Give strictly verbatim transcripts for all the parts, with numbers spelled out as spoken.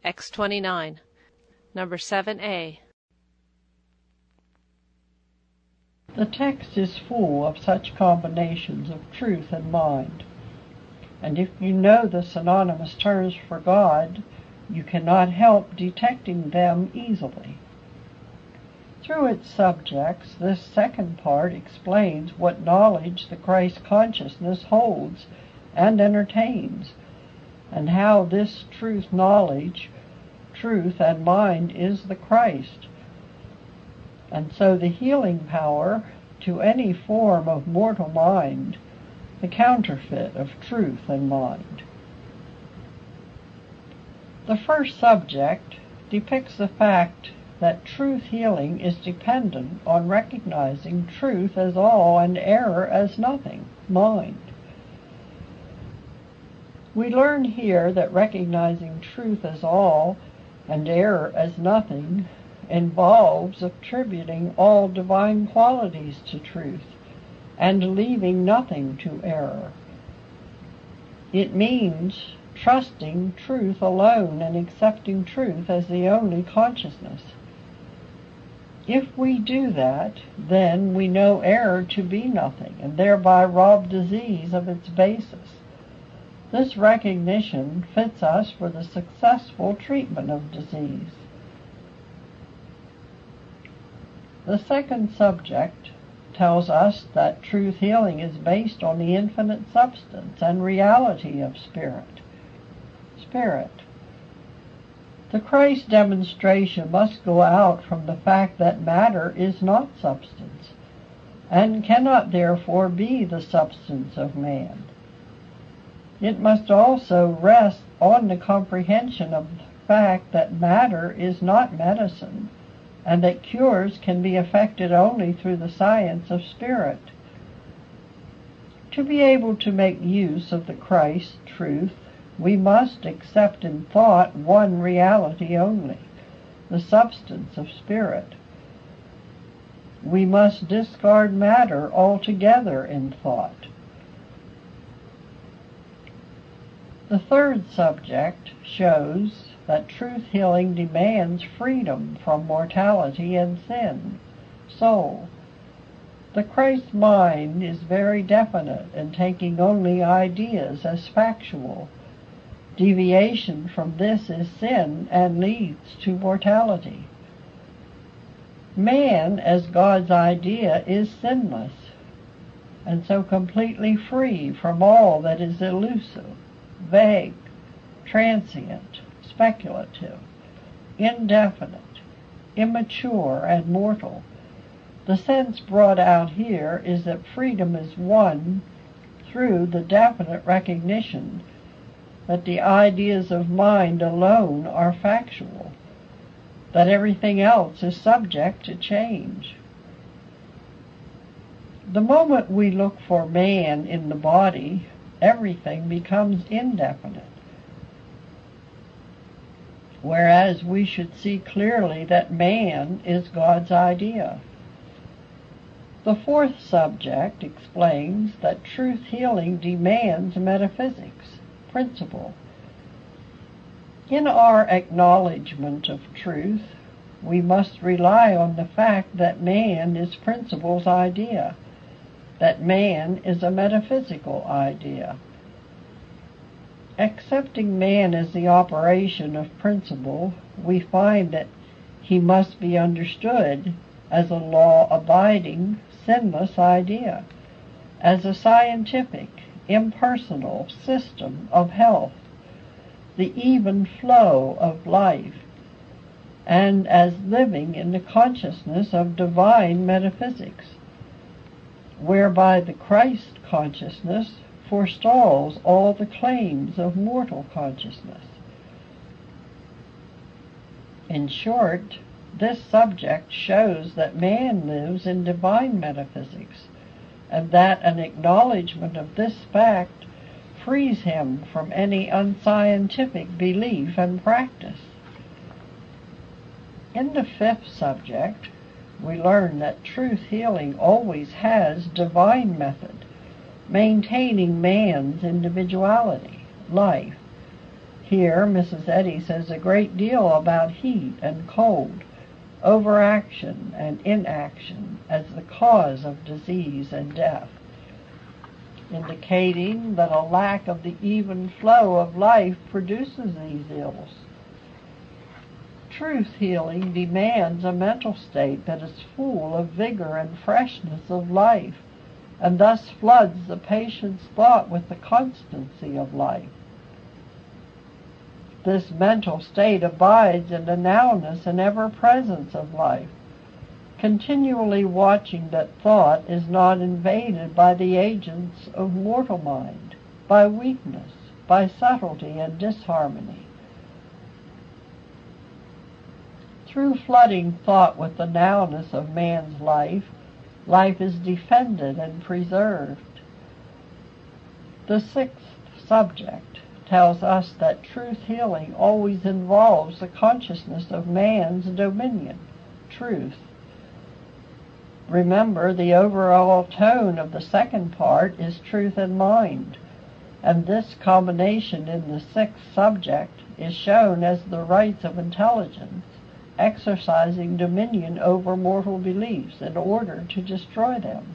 X twenty-nine, number seven A. The text is full of such combinations of truth and mind, and if you know the synonymous terms for God, you cannot help detecting them easily. Through its subjects, this second part explains what knowledge the Christ consciousness holds and entertains, and how this truth knowledge, truth and mind is the Christ, and so the healing power to any form of mortal mind, the counterfeit of truth and mind. The first subject depicts the fact that truth healing is dependent on recognizing truth as all and error as nothing, mind. We learn here that recognizing truth as all and error as nothing involves attributing all divine qualities to truth and leaving nothing to error. It means trusting truth alone and accepting truth as the only consciousness. If we do that, then we know error to be nothing, and thereby rob disease of its basis. This recognition fits us for the successful treatment of disease. The second subject tells us that truth healing is based on the infinite substance and reality of spirit. Spirit. The Christ demonstration must go out from the fact that matter is not substance, and cannot therefore be the substance of man. It must also rest on the comprehension of the fact that matter is not medicine, and that cures can be effected only through the science of spirit. To be able to make use of the Christ truth, we must accept in thought one reality only, the substance of spirit. We must discard matter altogether in thought. The third subject shows that truth healing demands freedom from mortality and sin, soul. The Christ mind is very definite in taking only ideas as factual. Deviation from this is sin and leads to mortality. Man, as God's idea, is sinless, and so completely free from all that is elusive, vague, transient, speculative, indefinite, immature, and mortal. The sense brought out here is that freedom is won through the definite recognition that the ideas of mind alone are factual, that everything else is subject to change. The moment we look for man in the body, everything becomes indefinite, whereas we should see clearly that man is God's idea. The fourth subject explains that truth healing demands metaphysics, principle. In our acknowledgement of truth, we must rely on the fact that man is principle's idea, that man is a metaphysical idea. Accepting man as the operation of principle, we find that he must be understood as a law-abiding, sinless idea, as a scientific, impersonal system of health, the even flow of life, and as living in the consciousness of divine metaphysics, whereby the Christ consciousness forestalls all the claims of mortal consciousness. In short, this subject shows that man lives in divine metaphysics, and that an acknowledgement of this fact frees him from any unscientific belief and practice. In the fifth subject, we learn that truth healing always has divine method, maintaining man's individuality, life, Here, Missus Eddy says a great deal about heat and cold, overaction and inaction as the cause of disease and death, indicating that a lack of the even flow of life produces these ills. Truth healing demands a mental state that is full of vigor and freshness of life, and thus floods the patient's thought with the constancy of life. This mental state abides in the nowness and ever-presence of life, continually watching that thought is not invaded by the agents of mortal mind, by weakness, by subtlety and disharmony. Through flooding thought with the nowness of man's life, life is defended and preserved. The sixth subject tells us that truth healing always involves the consciousness of man's dominion, truth. Remember, the overall tone of the second part is truth and mind, and this combination in the sixth subject is shown as the rights of intelligence, exercising dominion over mortal beliefs in order to destroy them.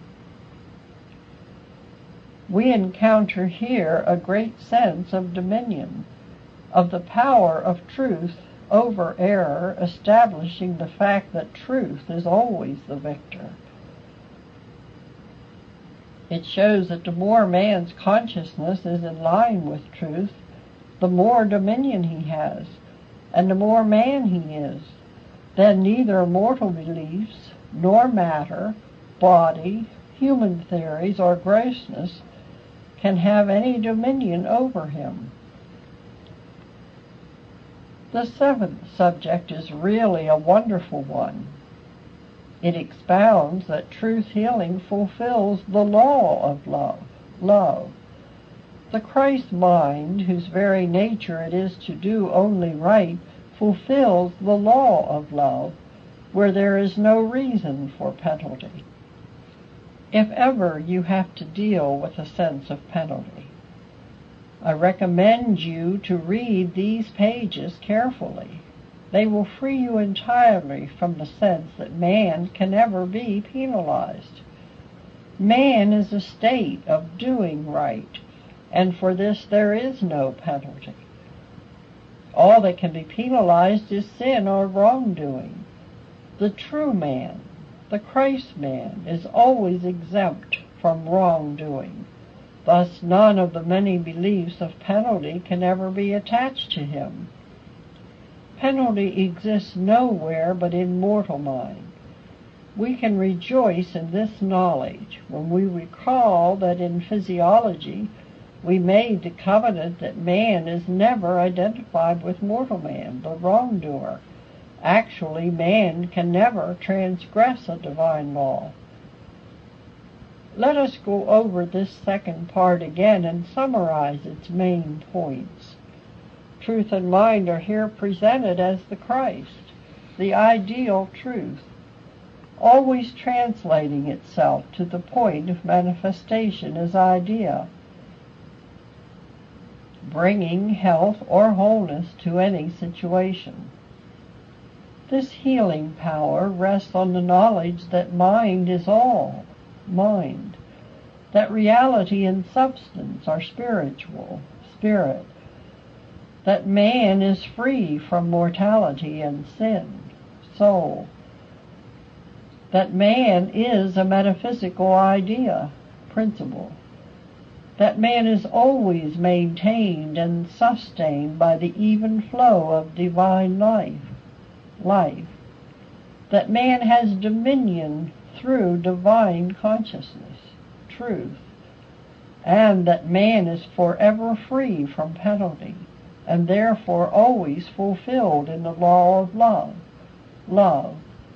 We encounter here a great sense of dominion, of the power of truth over error, establishing the fact that truth is always the victor. It shows that the more man's consciousness is in line with truth, the more dominion he has, and the more man he is. Then neither mortal beliefs, nor matter, body, human theories, or grossness can have any dominion over him. The seventh subject is really a wonderful one. It expounds that truth healing fulfills the law of love. Love. The Christ mind, whose very nature it is to do only right, fulfills the law of love, where there is no reason for penalty. If ever you have to deal with a sense of penalty, I recommend you to read these pages carefully. They will free you entirely from the sense that man can never be penalized. Man is a state of doing right, and for this there is no penalty. All that can be penalized is sin or wrongdoing. The true man, the Christ man, is always exempt from wrongdoing. Thus none of the many beliefs of penalty can ever be attached to him. Penalty exists nowhere but in mortal mind. We can rejoice in this knowledge when we recall that in physiology we made the covenant that man is never identified with mortal man, the wrongdoer. Actually, man can never transgress a divine law. Let us go over this second part again and summarize its main points. Truth and mind are here presented as the Christ, the ideal truth, always translating itself to the point of manifestation as idea, bringing health or wholeness to any situation. This healing power rests on the knowledge that mind is all mind, that reality and substance are spiritual, spirit, that man is free from mortality and sin, soul, that man is a metaphysical idea, principle, that man is always maintained and sustained by the even flow of divine life, life, that man has dominion through divine consciousness, truth, and that man is forever free from penalty, and therefore always fulfilled in the law of love, love.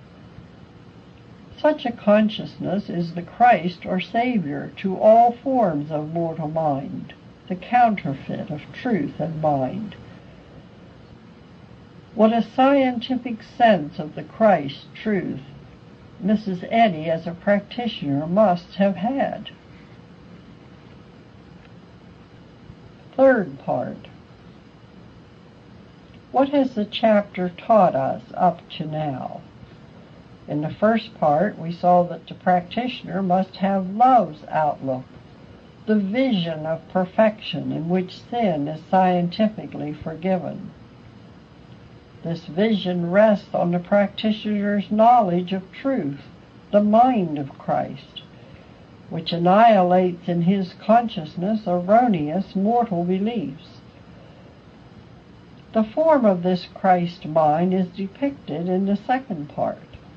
Such a consciousness is the Christ or Savior to all forms of mortal mind, the counterfeit of truth and mind. What a scientific sense of the Christ truth Missus Eddy, as a practitioner, must have had. Third part. What has the chapter taught us up to now? In the first part, we saw that the practitioner must have love's outlook, the vision of perfection in which sin is scientifically forgiven. This vision rests on the practitioner's knowledge of truth, the mind of Christ, which annihilates in his consciousness erroneous mortal beliefs. The form of this Christ mind is depicted in the second part.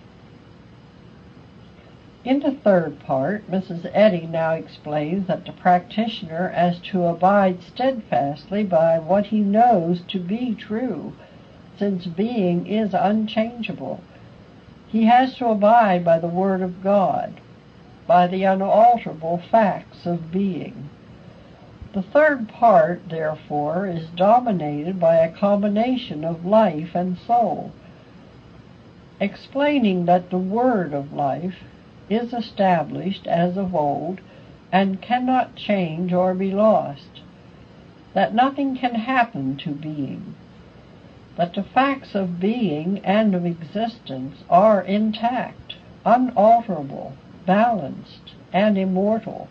In the third part, Missus Eddy now explains that the practitioner is to abide steadfastly by what he knows to be true, since being is unchangeable. He has to abide by the Word of God, by the unalterable facts of being. The third part, therefore, is dominated by a combination of life and soul, explaining that the Word of life is established as of old and cannot change or be lost, that nothing can happen to being, that the facts of being and of existence are intact, unalterable, balanced, and immortal.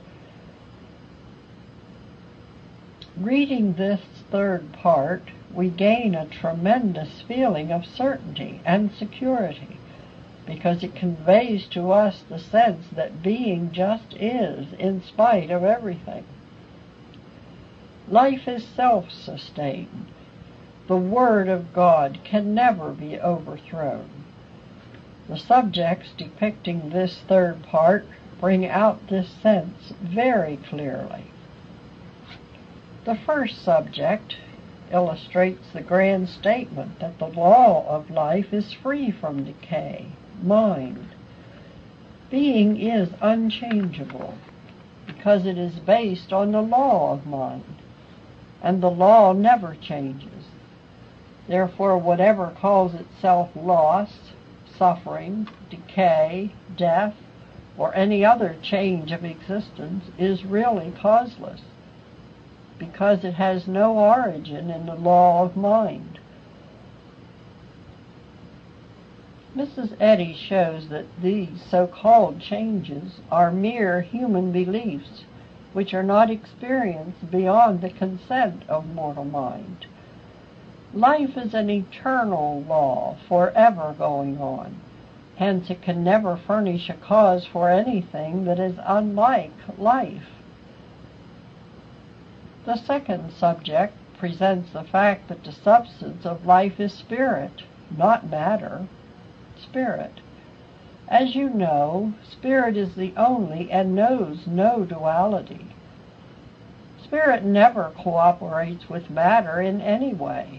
Reading this third part, we gain a tremendous feeling of certainty and security, because it conveys to us the sense that being just is, in spite of everything. Life is self-sustained. The Word of God can never be overthrown. The subjects depicting this third part bring out this sense very clearly. The first subject illustrates the grand statement that the law of life is free from decay, mind. Being is unchangeable because it is based on the law of mind, and the law never changes. Therefore, whatever calls itself loss, suffering, decay, death, or any other change of existence is really causeless, because it has no origin in the law of mind. Missus Eddy shows that these so-called changes are mere human beliefs, which are not experienced beyond the consent of mortal mind. Life is an eternal law, forever going on. Hence it can never furnish a cause for anything that is unlike life. The second subject presents the fact that the substance of life is spirit, not matter. Spirit. As you know, spirit is the only and knows no duality. Spirit never cooperates with matter in any way.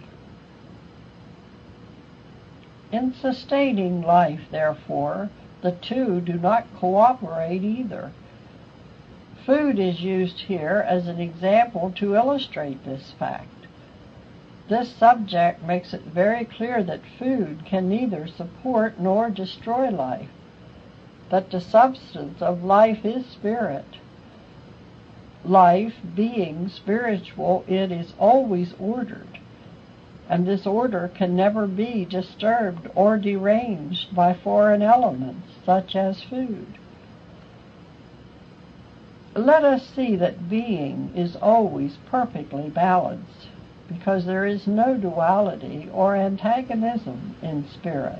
In sustaining life, therefore, the two do not cooperate either. Food is used here as an example to illustrate this fact. This subject makes it very clear that food can neither support nor destroy life, that the substance of life is spirit. Life, being spiritual, it is always ordered, and this order can never be disturbed or deranged by foreign elements, such as food. Let us see that being is always perfectly balanced, because there is no duality or antagonism in spirit.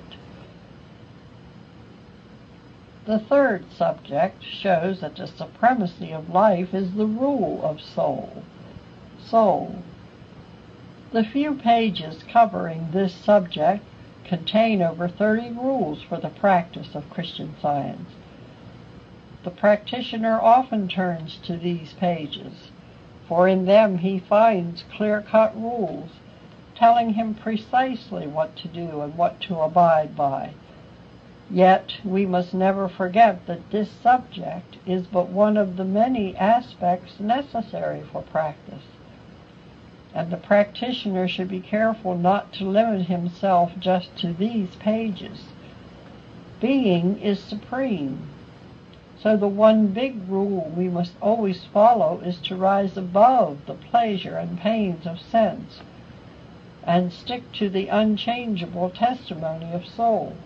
The third subject shows that the supremacy of life is the rule of soul. Soul. The few pages covering this subject contain over thirty rules for the practice of Christian Science. The practitioner often turns to these pages, for in them he finds clear-cut rules, telling him precisely what to do and what to abide by. Yet we must never forget that this subject is but one of the many aspects necessary for practice, and the practitioner should be careful not to limit himself just to these pages. Being is supreme. So the one big rule we must always follow is to rise above the pleasure and pains of sense, and stick to the unchangeable testimony of soul.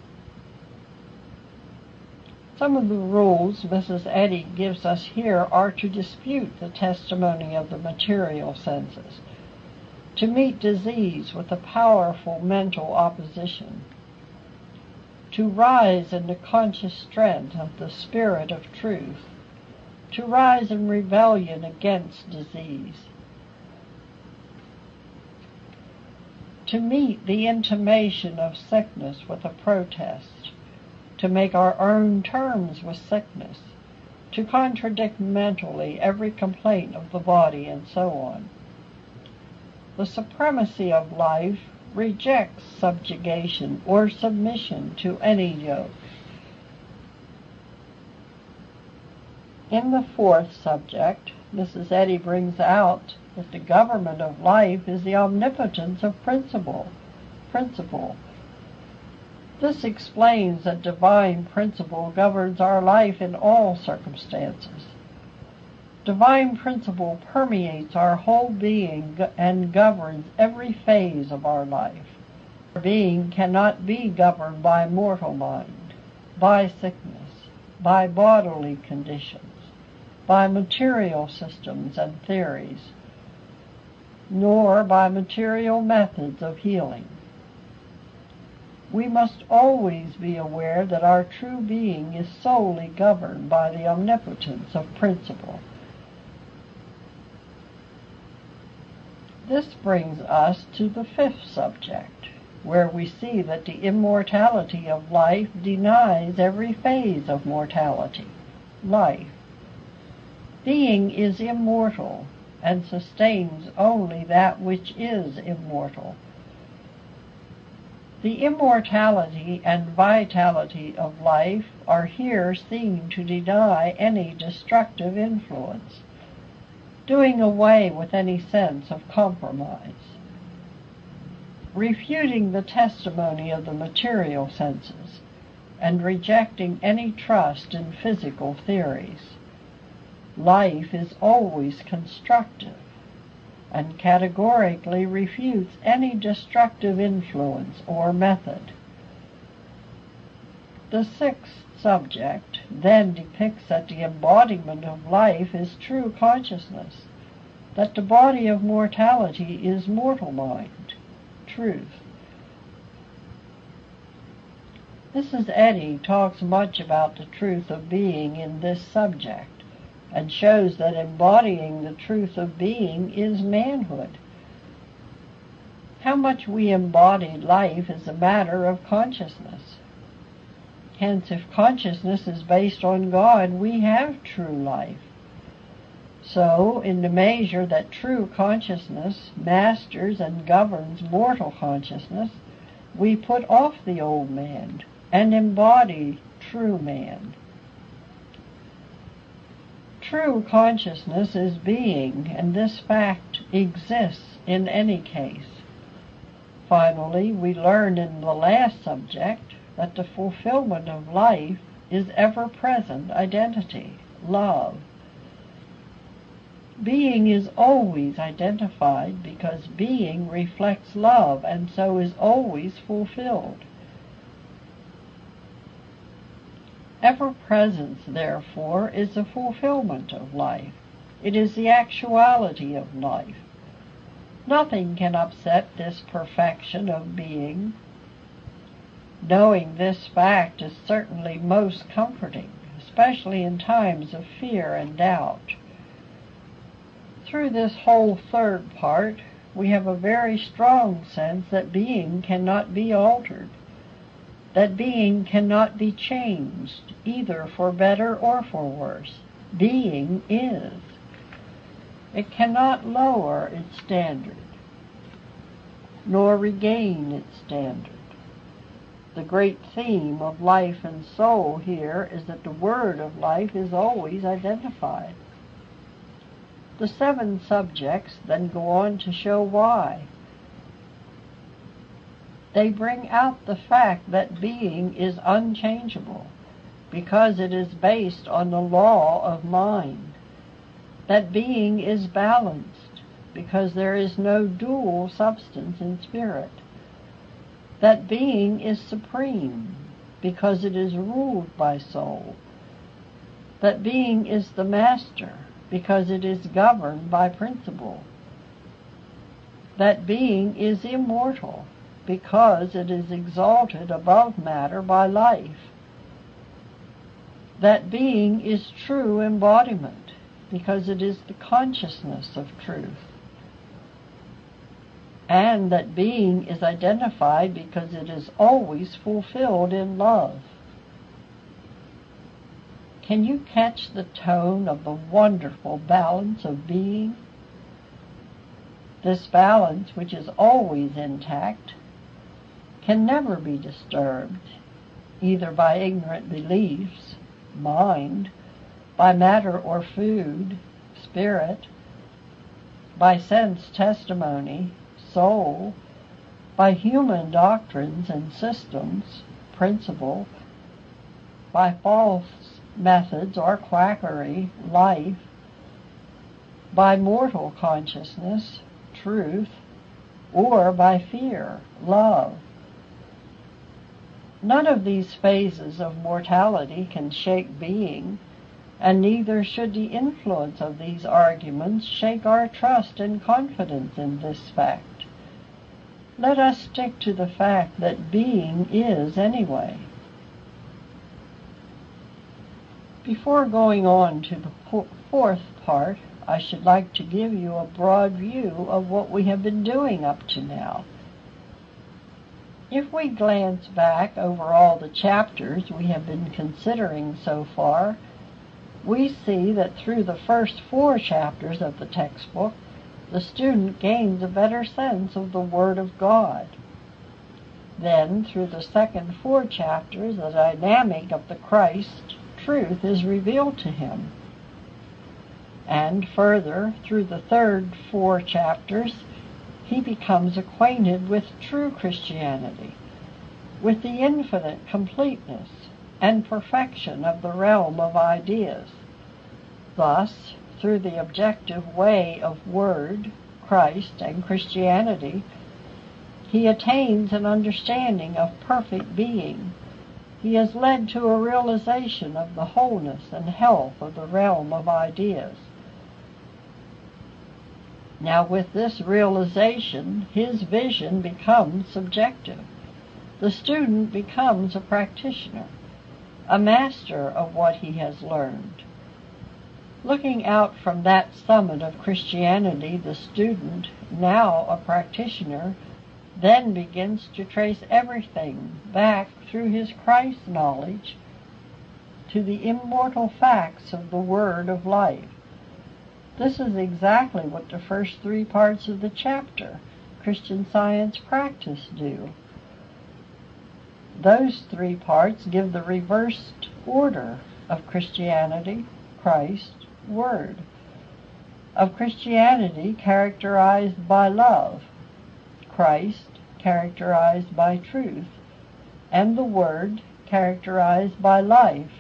Some of the rules Missus Eddy gives us here are to dispute the testimony of the material senses, to meet disease with a powerful mental opposition, to rise in the conscious strength of the spirit of truth, to rise in rebellion against disease, to meet the intimation of sickness with a protest, to make our own terms with sickness, to contradict mentally every complaint of the body, and so on. The supremacy of life rejects subjugation or submission to any yoke. In the fourth subject, Missus Eddy brings out that the government of life is the omnipotence of principle. Principle. This explains that divine principle governs our life in all circumstances. Divine principle permeates our whole being and governs every phase of our life. Our being cannot be governed by mortal mind, by sickness, by bodily conditions, by material systems and theories, nor by material methods of healing. We must always be aware that our true being is solely governed by the omnipotence of principle. This brings us to the fifth subject, where we see that the immortality of life denies every phase of mortality, life. Being is immortal and sustains only that which is immortal. The immortality and vitality of life are here seen to deny any destructive influence, doing away with any sense of compromise, refuting the testimony of the material senses, and rejecting any trust in physical theories. Life is always constructive, and categorically refutes any destructive influence or method. The sixth subject then depicts that the embodiment of life is true consciousness, that the body of mortality is mortal mind, truth. Missus Eddy talks much about the truth of being in this subject, and shows that embodying the truth of being is manhood. How much we embody life is a matter of consciousness. Hence, if consciousness is based on God, we have true life. So, in the measure that true consciousness masters and governs mortal consciousness, we put off the old man and embody true man. True consciousness is being, and this fact exists in any case. Finally, we learn in the last subject that the fulfillment of life is ever-present identity, love. Being is always identified because being reflects love, and so is always fulfilled. Ever-presence, therefore, is the fulfillment of life. It is the actuality of life. Nothing can upset this perfection of being. Knowing this fact is certainly most comforting, especially in times of fear and doubt. Through this whole third part, we have a very strong sense that being cannot be altered, that being cannot be changed, either for better or for worse. Being is. It cannot lower its standard, nor regain its standard. The great theme of life and soul here is that the word of life is always identified. The seven subjects then go on to show why. They bring out the fact that being is unchangeable, because it is based on the law of mind, that being is balanced, because there is no dual substance in spirit. That being is supreme, because it is ruled by soul. That being is the master, because it is governed by principle. That being is immortal, because it is exalted above matter by life. That being is true embodiment, because it is the consciousness of truth. And that being is identified because it is always fulfilled in love. Can you catch the tone of the wonderful balance of being? This balance, which is always intact, can never be disturbed, either by ignorant beliefs, mind, by matter or food, spirit, by sense testimony, soul, by human doctrines and systems, principle, by false methods or quackery, life, by mortal consciousness, truth, or by fear, love. None of these phases of mortality can shake being, and neither should the influence of these arguments shake our trust and confidence in this fact. Let us stick to the fact that being is anyway. Before going on to the fourth part, I should like to give you a broad view of what we have been doing up to now. If we glance back over all the chapters we have been considering so far, we see that through the first four chapters of the textbook, the student gains a better sense of the Word of God. Then, through the second four chapters, the dynamic of the Christ truth is revealed to him. And further, through the third four chapters, he becomes acquainted with true Christianity, with the infinite completeness and perfection of the realm of ideas. Thus, through the objective way of Word, Christ, and Christianity, he attains an understanding of perfect being. He is led to a realization of the wholeness and health of the realm of ideas. Now, with this realization, his vision becomes subjective. The student becomes a practitioner, a master of what he has learned. Looking out from that summit of Christianity, the student, now a practitioner, then begins to trace everything back through his Christ knowledge to the immortal facts of the Word of life. This is exactly what the first three parts of the chapter, Christian Science Practice, do. Those three parts give the reversed order of Christianity, Christ, Word. Of Christianity characterized by love, Christ characterized by truth, and the Word characterized by life.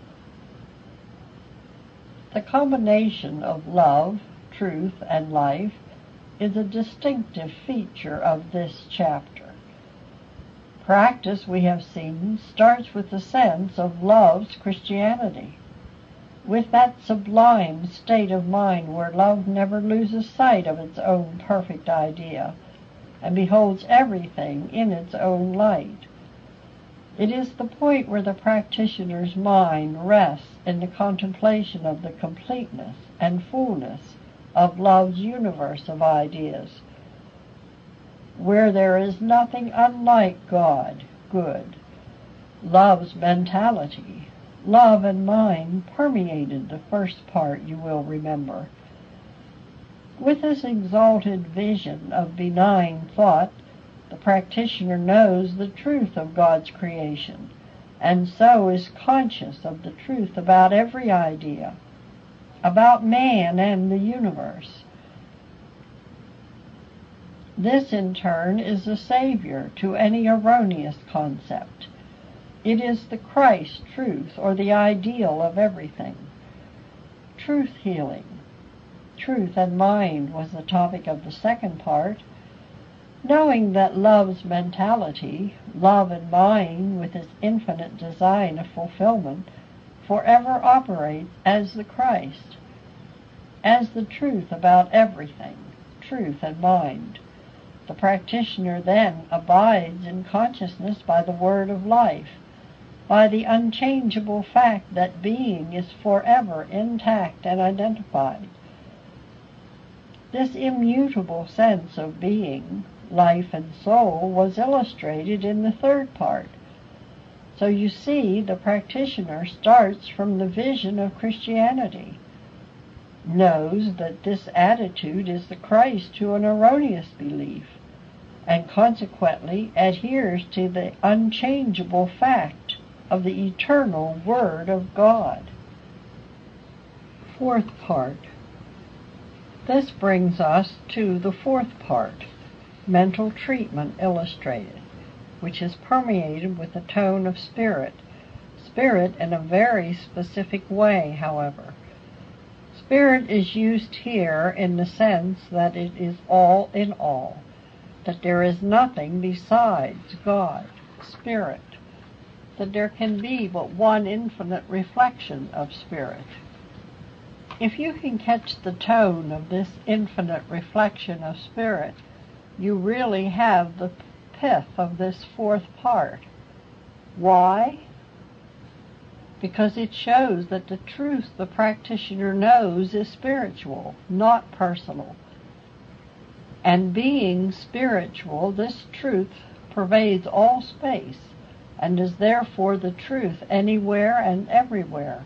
The combination of love, truth, and life is a distinctive feature of this chapter. Practice, we have seen, starts with the sense of love's Christianity, with that sublime state of mind where love never loses sight of its own perfect idea and beholds everything in its own light. It is the point where the practitioner's mind rests in the contemplation of the completeness and fullness of love's universe of ideas, where there is nothing unlike God, good. Love's mentality, love and mind permeated the first part, you will remember. With this exalted vision of benign thought, the practitioner knows the truth of God's creation, and so is conscious of the truth about every idea, about man and the universe. This, in turn, is the savior to any erroneous concept. It is the Christ truth, or the ideal of everything. Truth healing, truth and mind was the topic of the second part. Knowing that love's mentality, love and mind with its infinite design of fulfillment, forever operates as the Christ, as the truth about everything, truth and mind. The practitioner then abides in consciousness by the word of life, by the unchangeable fact that being is forever intact and identified. This immutable sense of being, life and soul, was illustrated in the third part. So you see, the practitioner starts from the vision of Christianity, knows that this attitude is the Christ to an erroneous belief, and consequently adheres to the unchangeable fact of the eternal Word of God. Fourth part. This brings us to the fourth part, mental treatment illustrated, which is permeated with a tone of spirit, spirit in a very specific way, however. Spirit is used here in the sense that it is all in all, that there is nothing besides God, Spirit, that there can be but one infinite reflection of Spirit. If you can catch the tone of this infinite reflection of Spirit, you really have the pith of this fourth part. Why? Because it shows that the truth the practitioner knows is spiritual, not personal. And being spiritual, this truth pervades all space, and is therefore the truth anywhere and everywhere.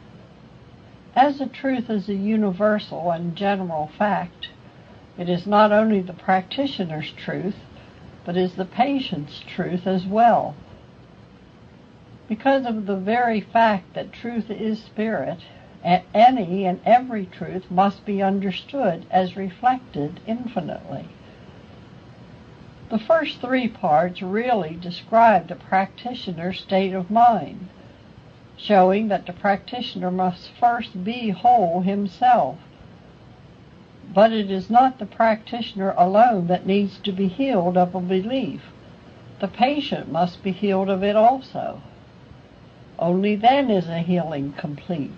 As the truth is a universal and general fact, it is not only the practitioner's truth, but is the patient's truth as well. Because of the very fact that truth is spirit, any and every truth must be understood as reflected infinitely. The first three parts really describe the practitioner's state of mind, showing that the practitioner must first be whole himself. But it is not the practitioner alone that needs to be healed of a belief. The patient must be healed of it also. Only then is a healing complete.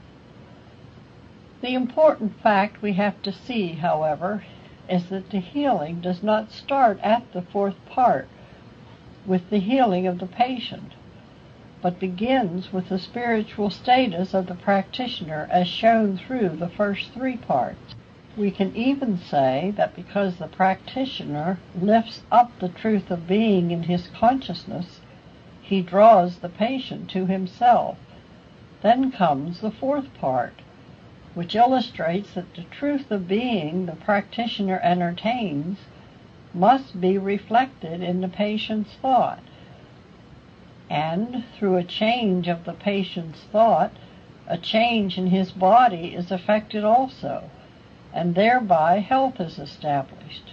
The important fact we have to see, however, is that the healing does not start at the fourth part with the healing of the patient, but begins with the spiritual status of the practitioner as shown through the first three parts. We can even say that because the practitioner lifts up the truth of being in his consciousness, he draws the patient to himself. Then comes the fourth part, which illustrates that the truth of being the practitioner entertains must be reflected in the patient's thought. And through a change of the patient's thought, a change in his body is effected also, and thereby health is established.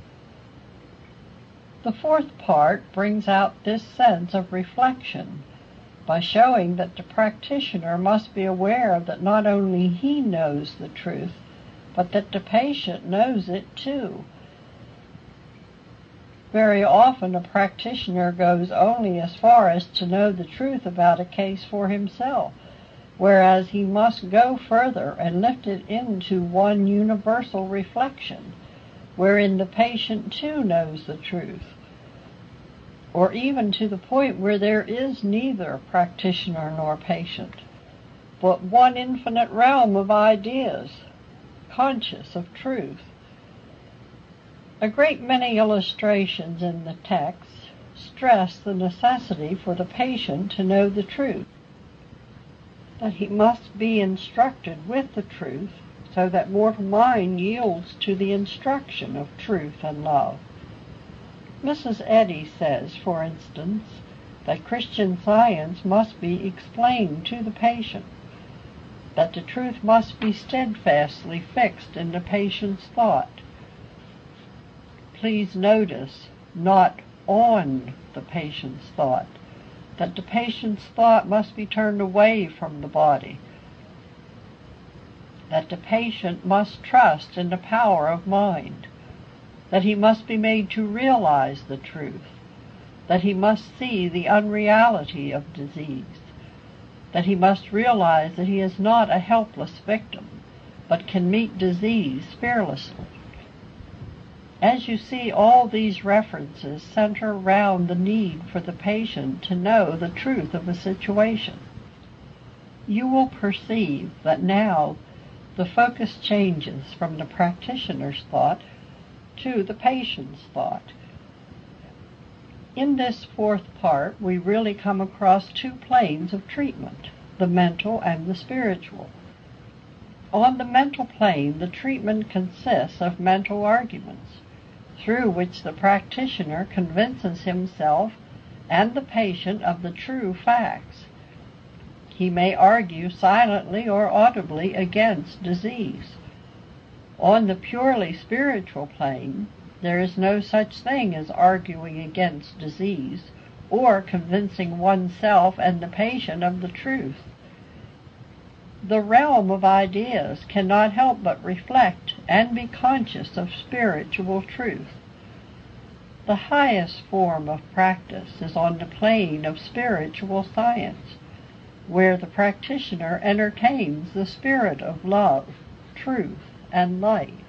The fourth part brings out this sense of reflection by showing that the practitioner must be aware that not only he knows the truth, but that the patient knows it too. Very often a practitioner goes only as far as to know the truth about a case for himself, whereas he must go further and lift it into one universal reflection, wherein the patient too knows the truth, or even to the point where there is neither practitioner nor patient, but one infinite realm of ideas, conscious of truth. A great many illustrations in the text stress the necessity for the patient to know the truth, that he must be instructed with the truth, so that mortal mind yields to the instruction of truth and love. Missus Eddy says, for instance, that Christian Science must be explained to the patient, that the truth must be steadfastly fixed in the patient's thought. Please notice, not on the patient's thought, that the patient's thought must be turned away from the body. that the patient must trust in the power of mind, that he must be made to realize the truth, that he must see the unreality of disease, that he must realize that he is not a helpless victim, but can meet disease fearlessly. As you see, all these references center around the need for the patient to know the truth of a situation. You will perceive that now the focus changes from the practitioner's thought to the patient's thought. In this fourth part, we really come across two planes of treatment, the mental and the spiritual. On the mental plane, the treatment consists of mental arguments, through which the practitioner convinces himself and the patient of the true facts. He may argue silently or audibly against disease. On the purely spiritual plane, there is no such thing as arguing against disease or convincing oneself and the patient of the truth. The realm of ideas cannot help but reflect and be conscious of spiritual truth. The highest form of practice is on the plane of spiritual science, where the practitioner entertains the spirit of love, truth, and light.